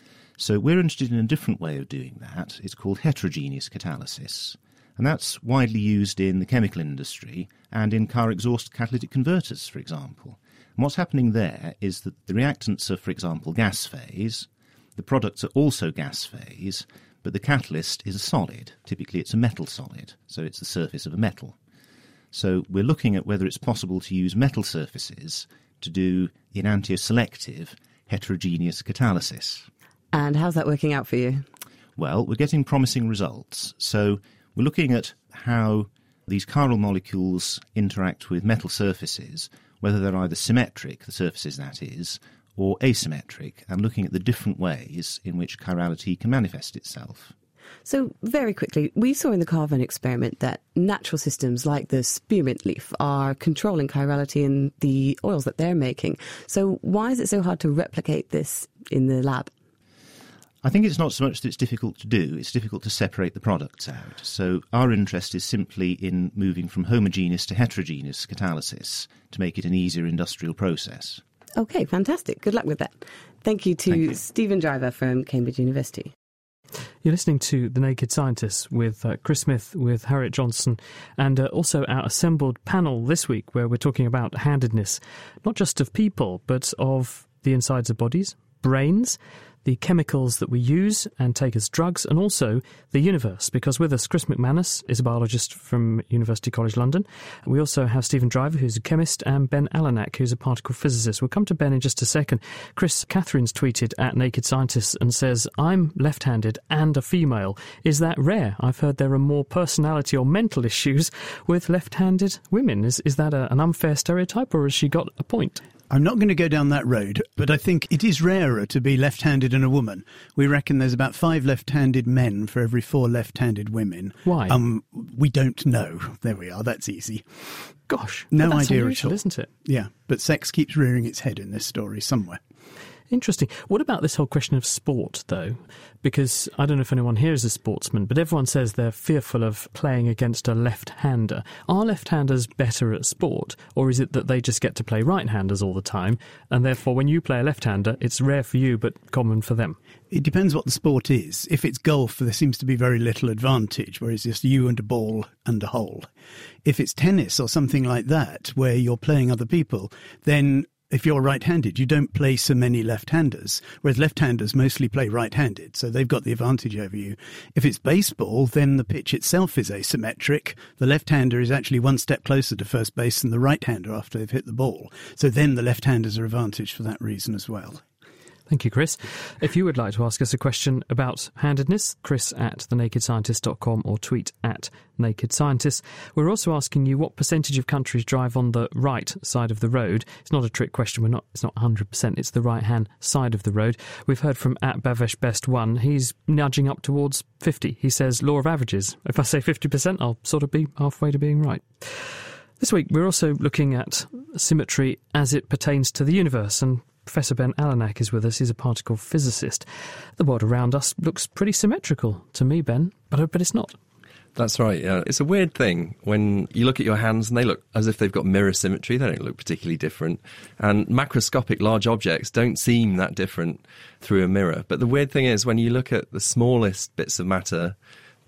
So we're interested in a different way of doing that. It's called heterogeneous catalysis. And that's widely used in the chemical industry and in car exhaust catalytic converters, for example. And what's happening there is that the reactants are, for example, gas phase, the products are also gas phase, but the catalyst is a solid. Typically it's a metal solid, so it's the surface of a metal. So we're looking at whether it's possible to use metal surfaces to do enantioselective heterogeneous catalysis. And how's that working out for you? Well, we're getting promising results. So we're looking at how these chiral molecules interact with metal surfaces, whether they're either symmetric, the surfaces that is, or asymmetric, and looking at the different ways in which chirality can manifest itself. So, very quickly, we saw in the carbon experiment that natural systems like the spearmint leaf are controlling chirality in the oils that they're making. So why is it so hard to replicate this in the lab? I think it's not so much that it's difficult to do, it's difficult to separate the products out. So our interest is simply in moving from homogeneous to heterogeneous catalysis to make it an easier industrial process. OK, fantastic. Good luck with that. Thank you to Thank you. Stephen Driver from Cambridge University. You're listening to The Naked Scientists with uh, Chris Smith, with Harriet Johnson, and uh, also our assembled panel this week where we're talking about handedness, not just of people, but of the insides of bodies, brains, the chemicals that we use and take as drugs, and also the universe, because with us Chris McManus is a biologist from University College London. We also have Stephen Driver, who's a chemist, and Ben Alanak, who's a particle physicist. We'll come to Ben in just a second. Chris, Catherine's tweeted at Naked Scientists and says, I'm left-handed and a female. Is that rare? I've heard there are more personality or mental issues with left-handed women. Is, is that a, an unfair stereotype, or has she got a point? I'm not going to go down that road, but I think it is rarer to be left-handed and a woman. We reckon there's about five left-handed men for every four left-handed women. Why? Um, we don't know. There we are. That's easy. Gosh. No that's idea unusual, at all. Isn't it? Yeah, but sex keeps rearing its head in this story somewhere. Interesting. What about this whole question of sport, though? Because I don't know if anyone here is a sportsman, but everyone says they're fearful of playing against a left-hander. Are left-handers better at sport, or is it that they just get to play right-handers all the time, and therefore when you play a left-hander, it's rare for you but common for them? It depends what the sport is. If it's golf, there seems to be very little advantage, where it's just you and a ball and a hole. If it's tennis or something like that, where you're playing other people, then if you're right-handed, you don't play so many left-handers, whereas left-handers mostly play right-handed, so they've got the advantage over you. If it's baseball, then the pitch itself is asymmetric. The left-hander is actually one step closer to first base than the right-hander after they've hit the ball. So then the left-handers are advantaged for that reason as well. Thank you, Chris. If you would like to ask us a question about handedness, Chris at the naked scientist dot com or tweet at Naked Scientists. We're also asking you what percentage of countries drive on the right side of the road. It's not a trick question. We're not. It's not one hundred percent. It's the right-hand side of the road. We've heard from at Bavesh Best One. He's nudging up towards fifty. He says law of averages. If I say fifty percent, I'll sort of be halfway to being right. This week, we're also looking at symmetry as it pertains to the universe, and Professor Ben Alanak is with us. He's a particle physicist. The world around us looks pretty symmetrical to me, Ben, but, but it's not. That's right, yeah. It's a weird thing when you look at your hands and they look as if they've got mirror symmetry. They don't look particularly different. And macroscopic large objects don't seem that different through a mirror. But the weird thing is when you look at the smallest bits of matter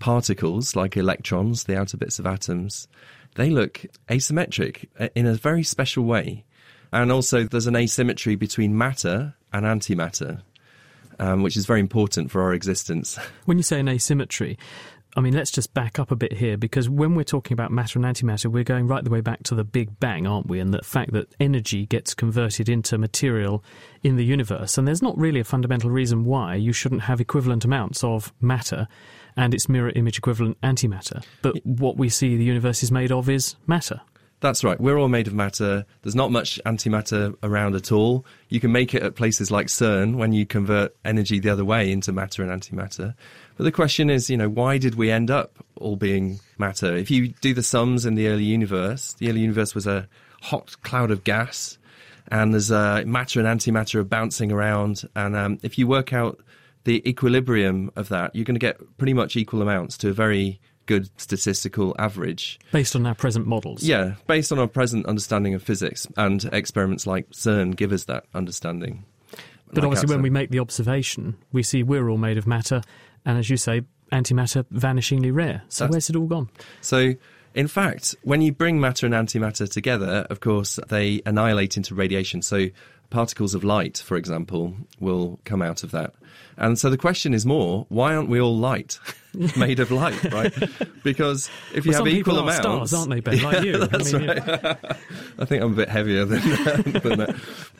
particles, like electrons, the outer bits of atoms, they look asymmetric in a very special way. And also there's an asymmetry between matter and antimatter, um, which is very important for our existence. When you say an asymmetry, I mean, let's just back up a bit here, because when we're talking about matter and antimatter, we're going right the way back to the Big Bang, aren't we? And the fact that energy gets converted into material in the universe. And there's not really a fundamental reason why you shouldn't have equivalent amounts of matter and its mirror image equivalent antimatter. But what we see the universe is made of is matter. That's right. We're all made of matter. There's not much antimatter around at all. You can make it at places like CERN when you convert energy the other way into matter and antimatter. But the question is, you know, why did we end up all being matter? If you do the sums in the early universe, the early universe was a hot cloud of gas, and there's uh, matter and antimatter are bouncing around. And um, if you work out the equilibrium of that, you're going to get pretty much equal amounts to a very good statistical average. Based on our present models? Yeah, based on our present understanding of physics, and experiments like CERN give us that understanding. But like obviously outside. when we make the observation, we see we're all made of matter, and as you say, antimatter vanishingly rare. So That's, where's it all gone? So, in fact, when you bring matter and antimatter together, of course, they annihilate into radiation. So particles of light, for example, will come out of that. And so the question is more, why aren't we all light, made of light, right? Because if you well, have some equal people amounts... are stars, aren't they, Ben, like yeah, you? That's I mean, right. Yeah. I think I'm a bit heavier than, than that.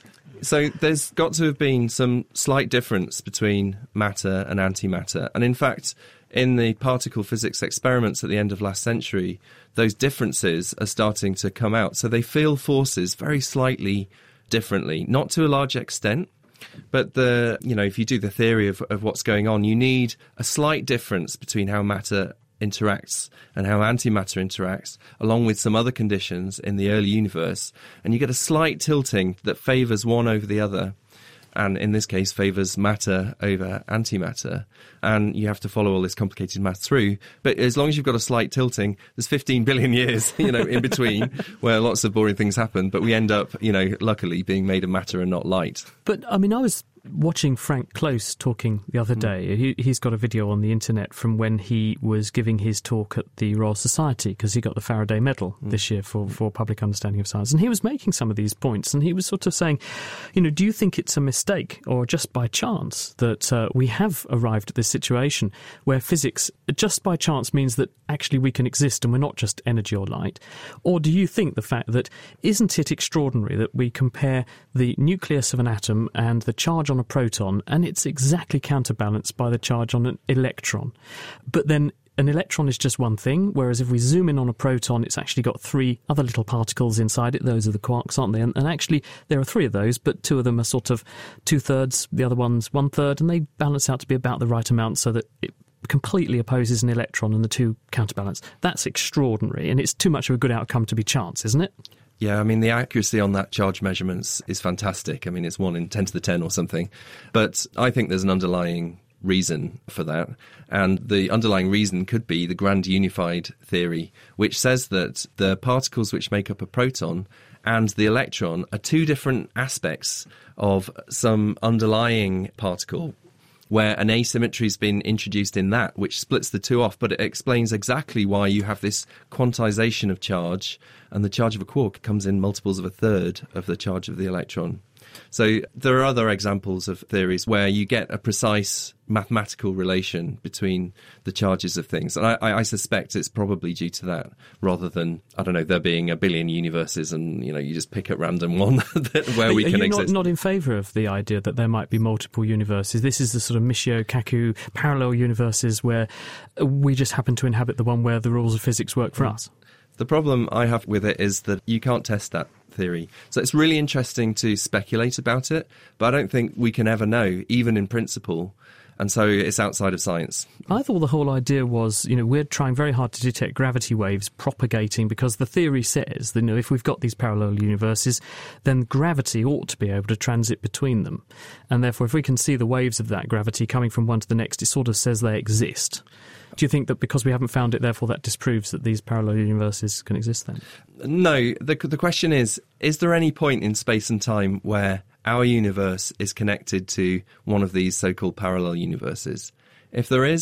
So there's got to have been some slight difference between matter and antimatter. And in fact, in the particle physics experiments at the end of last century, those differences are starting to come out. So they feel forces very slightly differently, not to a large extent. But the you know, if you do the theory of, of what's going on, you need a slight difference between how matter interacts and how antimatter interacts, along with some other conditions in the early universe, and you get a slight tilting that favours one over the other, and in this case favours matter over antimatter, and you have to follow all this complicated math through. But as long as you've got a slight tilting, there's fifteen billion years, you know, in between where lots of boring things happen, but we end up, you know, luckily being made of matter and not light. But, I mean, I was watching Frank Close talking the other day. He, he's got a video on the internet from when he was giving his talk at the Royal Society, because he got the Faraday Medal mm. this year for, for public understanding of science. And he was making some of these points, and he was sort of saying, you know, do you think it's a mistake or just by chance that uh, we have arrived at this situation where physics just by chance means that actually we can exist and we're not just energy or light? Or do you think the fact that, isn't it extraordinary that we compare the nucleus of an atom and the charge on a proton, and it's exactly counterbalanced by the charge on an electron? But then an electron is just one thing, whereas if we zoom in on a proton, it's actually got three other little particles inside it. Those are the quarks, aren't they? And, and actually, there are three of those, but two of them are sort of two-thirds, the other one's one-third, and they balance out to be about the right amount so that it completely opposes an electron and the two counterbalance. That's extraordinary, and it's too much of a good outcome to be chance, isn't it? Yeah, I mean, the accuracy on that charge measurements is fantastic. I mean, it's one in ten to the ten or something. But I think there's an underlying reason for that. And the underlying reason could be the grand unified theory, which says that the particles which make up a proton and the electron are two different aspects of some underlying particle, where an asymmetry has been introduced in that, which splits the two off, but it explains exactly why you have this quantization of charge, and the charge of a quark comes in multiples of a third of the charge of the electron. So there are other examples of theories where you get a precise mathematical relation between the charges of things. And I, I suspect it's probably due to that, rather than, I don't know, there being a billion universes and, you know, you just pick at random one that, where are, we are can you exist. Not, not in favour of the idea that there might be multiple universes? This is the sort of Michio Kaku parallel universes where we just happen to inhabit the one where the rules of physics work for mm. us. The problem I have with it is that you can't test that theory. So it's really interesting to speculate about it, but I don't think we can ever know, even in principle. And so it's outside of science. I thought the whole idea was, you know, we're trying very hard to detect gravity waves propagating, because the theory says that, you know, if we've got these parallel universes, then gravity ought to be able to transit between them. And therefore, if we can see the waves of that gravity coming from one to the next, it sort of says they exist. Do you think that because we haven't found it, therefore that disproves that these parallel universes can exist then? No. The, the question is, is there any point in space and time where our universe is connected to one of these so-called parallel universes? If there is,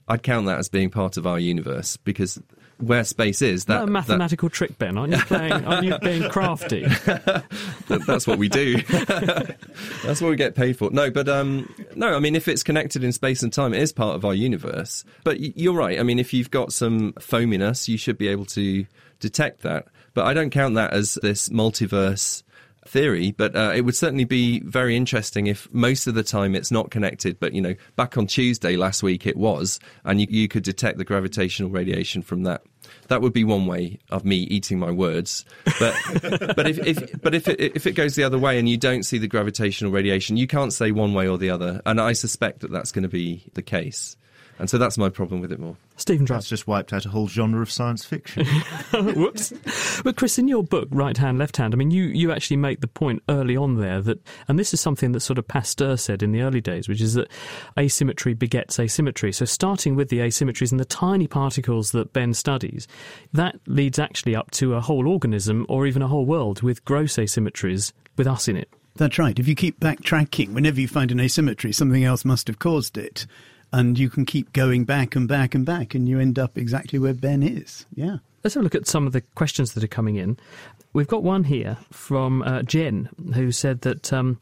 I'd count that as being part of our universe, because where space is, that, that a mathematical that... trick, Ben. Aren't you playing? Aren't you being crafty? That's what we do. That's what we get paid for. No, but um, no. I mean, if it's connected in space and time, it is part of our universe. But you're right. I mean, if you've got some foaminess, you should be able to detect that. But I don't count that as this multiverse theory, but uh, it would certainly be very interesting if most of the time it's not connected, but, you know, back on Tuesday last week it was, and you, you could detect the gravitational radiation from that. That would be one way of me eating my words. But but if, if but if it, if it goes the other way and you don't see the gravitational radiation, you can't say one way or the other, and I suspect that that's going to be the case. And so that's my problem with it more. Stephen Drake. That's just wiped out a whole genre of science fiction. Whoops. But Chris, in your book, Right Hand, Left Hand, I mean, you, you actually make the point early on there that, and this is something that sort of Pasteur said in the early days, which is that asymmetry begets asymmetry. So starting with the asymmetries and the tiny particles that Ben studies, that leads actually up to a whole organism or even a whole world with gross asymmetries with us in it. That's right. If you keep backtracking, whenever you find an asymmetry, something else must have caused it. And you can keep going back and back and back, and you end up exactly where Ben is. Yeah. Let's have a look at some of the questions that are coming in. We've got one here from uh, Jen, who said that um,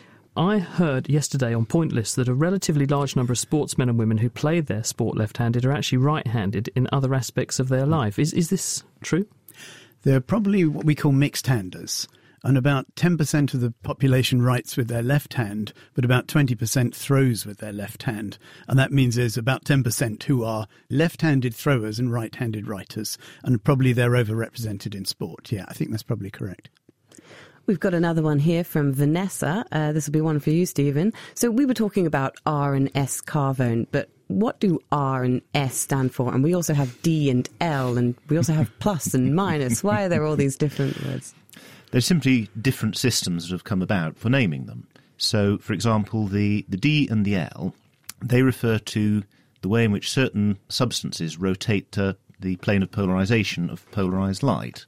I heard yesterday on Pointless that a relatively large number of sportsmen and women who play their sport left-handed are actually right-handed in other aspects of their life. Is is this true? They're probably what we call mixed-handers. And about ten percent of the population writes with their left hand, but about twenty percent throws with their left hand. And that means there's about ten percent who are left-handed throwers and right-handed writers. And probably they're overrepresented in sport. Yeah, I think that's probably correct. We've got another one here from Vanessa. Uh, this will be one for you, Stephen. So we were talking about R and S carvone, but what do R and S stand for? And we also have D and L, and we also have plus and minus. Why are there all these different words? They're simply different systems that have come about for naming them. So, for example, the, the D and the L, they refer to the way in which certain substances rotate to the plane of polarization of polarized light.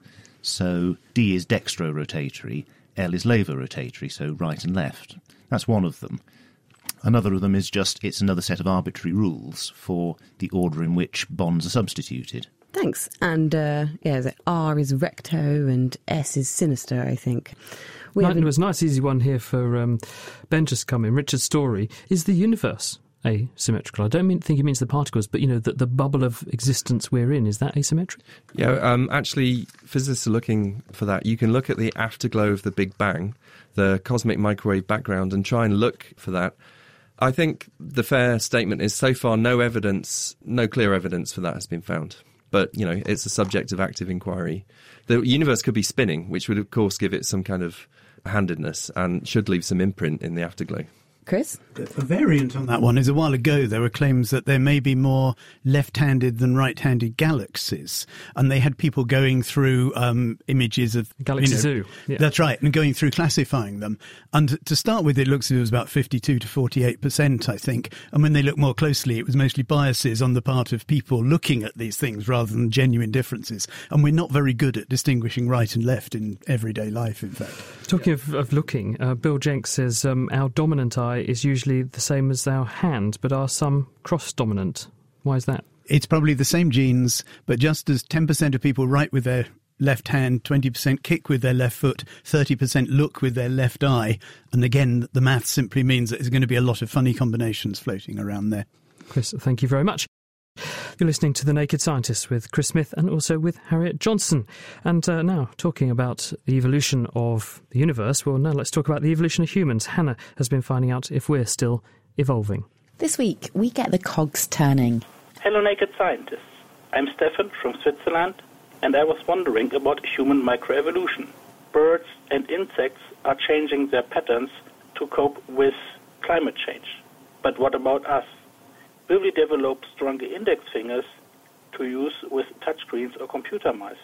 So D is dextro-rotatory, L is levo-rotatory, so right and left. That's one of them. Another of them is just, it's another set of arbitrary rules for the order in which bonds are substituted. Thanks. And, uh, yeah, R is recto and S is sinister, I think. We right, There was a nice easy one here for um, Ben just come in. Richard's story. Is the universe asymmetrical? I don't mean, think he means the particles, but, you know, the, the bubble of existence we're in, is that asymmetric? Yeah, um, actually, physicists are looking for that. You can look at the afterglow of the Big Bang, the cosmic microwave background, and try and look for that. I think the fair statement is so far no evidence, no clear evidence for that has been found. But, you know, it's a subject of active inquiry. The universe could be spinning, which would, of course, give it some kind of handedness and should leave some imprint in the afterglow. Chris? A variant on that one is a while ago there were claims that there may be more left-handed than right-handed galaxies, and they had people going through um, images of Galaxy you know, Zoo. Yeah. That's right, and going through classifying them. And to start with, it looks as if it was about fifty-two to forty-eight percent, I think. And when they looked more closely, it was mostly biases on the part of people looking at these things rather than genuine differences. And we're not very good at distinguishing right and left in everyday life, in fact. Talking yeah. of, of looking, uh, Bill Jenks says um, our dominant eye is usually the same as our hand, but are some cross-dominant? Why is that? It's probably the same genes, but just as ten percent of people write with their left hand, twenty percent kick with their left foot, thirty percent look with their left eye, and again, the math simply means that there's going to be a lot of funny combinations floating around there. Chris, thank you very much. You're listening to The Naked Scientists with Chris Smith and also with Harriet Johnson. And uh, now, talking about the evolution of the universe, well, now let's talk about the evolution of humans. Hannah has been finding out if we're still evolving. This week, we get the cogs turning. Hello, Naked Scientists. I'm Stefan from Switzerland, and I was wondering about human microevolution. Birds and insects are changing their patterns to cope with climate change. But what about us? Will we develop stronger index fingers to use with touchscreens or computer mice?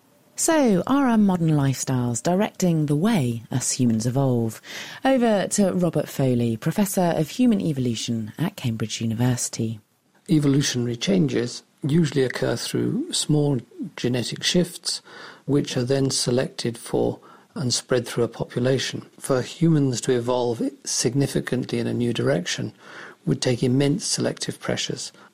So, are our modern lifestyles directing the way us humans evolve? Over to Robert Foley, Professor of Human Evolution at Cambridge University. Evolutionary changes usually occur through small genetic shifts, which are then selected for and spread through a population. For humans to evolve significantly in a new direction would take immense selective pressures,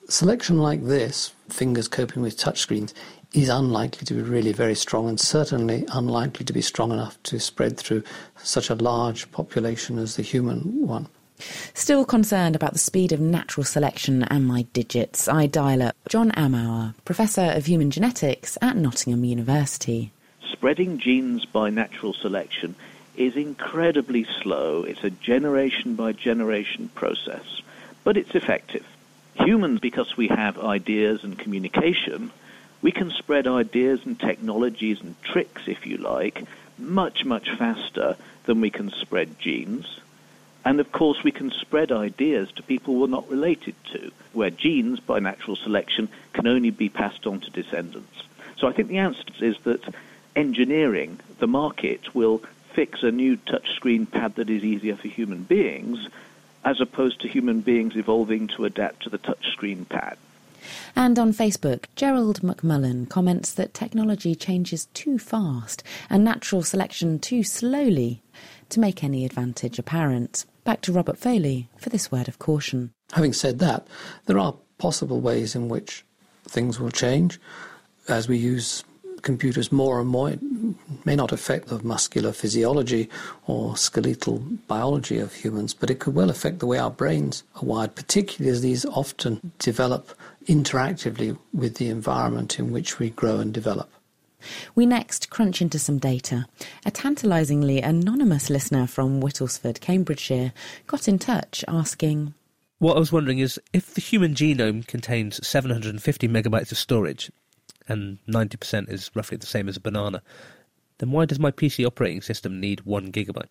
Selection like this, fingers coping with touchscreens, is unlikely to be really very strong, and certainly unlikely to be strong enough to spread through such a large population as the human one. Still concerned about the speed of natural selection and my digits, I dial up John Amauer, Professor of Human Genetics at Nottingham University. Spreading genes by natural selection is incredibly slow. It's a generation-by-generation process, but it's effective. Humans, because we have ideas and communication, we can spread ideas and technologies and tricks, if you like, much, much faster than we can spread genes. And, of course, we can spread ideas to people we're not related to, where genes, by natural selection, can only be passed on to descendants. So I think the answer is that engineering, the market, will fix a new touchscreen pad that is easier for human beings, as opposed to human beings evolving to adapt to the touchscreen pad. And on Facebook, Gerald McMullen comments that technology changes too fast and natural selection too slowly to make any advantage apparent. Back to Robert Foley for this word of caution. Having said that, there are possible ways in which things will change as we use computers more and more. It may not affect the muscular physiology or skeletal biology of humans, but it could well affect the way our brains are wired, particularly as these often develop interactively with the environment in which we grow and develop. We next crunch into some data. A tantalisingly anonymous listener from Whittlesford, Cambridgeshire, got in touch asking... What I was wondering is, if the human genome contains seven hundred fifty megabytes of storage, and ninety percent is roughly the same as a banana, then why does my P C operating system need one gigabyte?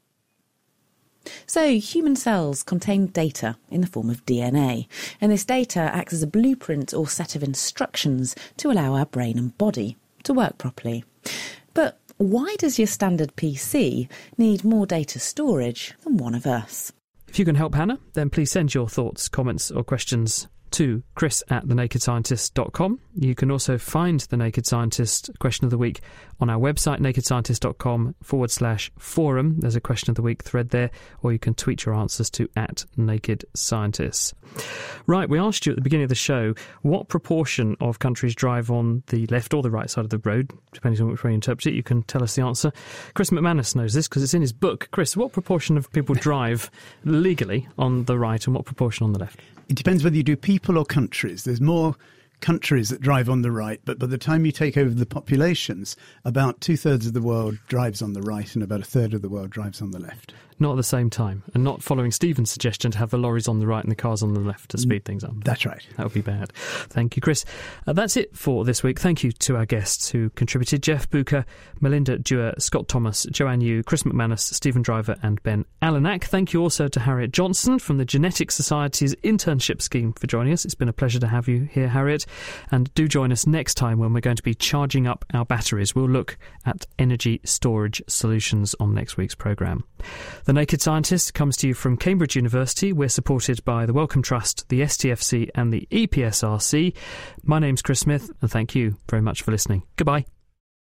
So, human cells contain data in the form of D N A, and this data acts as a blueprint or set of instructions to allow our brain and body to work properly. But why does your standard P C need more data storage than one of us? If you can help Hannah, then please send your thoughts, comments or questions to chris at the naked scientist dot com. You can also find The Naked Scientist Question of the Week on our website, naked scientist dot com forward slash forum. There's a Question of the Week thread there, or you can tweet your answers to at Naked Scientists. Right, we asked you at the beginning of the show what proportion of countries drive on the left or the right side of the road, depending on which way you interpret it. You can tell us the answer. Chris McManus knows this because it's in his book. Chris, what proportion of people drive legally on the right and what proportion on the left? It depends whether you do people or countries. There's more countries that drive on the right, but by the time you take over the populations, about two-thirds of the world drives on the right and about a third of the world drives on the left. Not at the same time, and not following Stephen's suggestion to have the lorries on the right and the cars on the left to speed things up. That's right. That would be bad. Thank you, Chris. Uh, that's it for this week. Thank you to our guests who contributed: Jeff Bucher, Melinda Dewar, Scott Thomas, Joanne Yu, Chris McManus, Stephen Driver and Ben Alanak. Thank you also to Harriet Johnson from the Genetics Society's internship scheme for joining us. It's been a pleasure to have you here, Harriet. And do join us next time when we're going to be charging up our batteries. We'll look at energy storage solutions on next week's programme. The Naked Scientist comes to you from Cambridge University. We're supported by the Wellcome Trust, the S T F C and the E P S R C. My name's Chris Smith, and thank you very much for listening. Goodbye.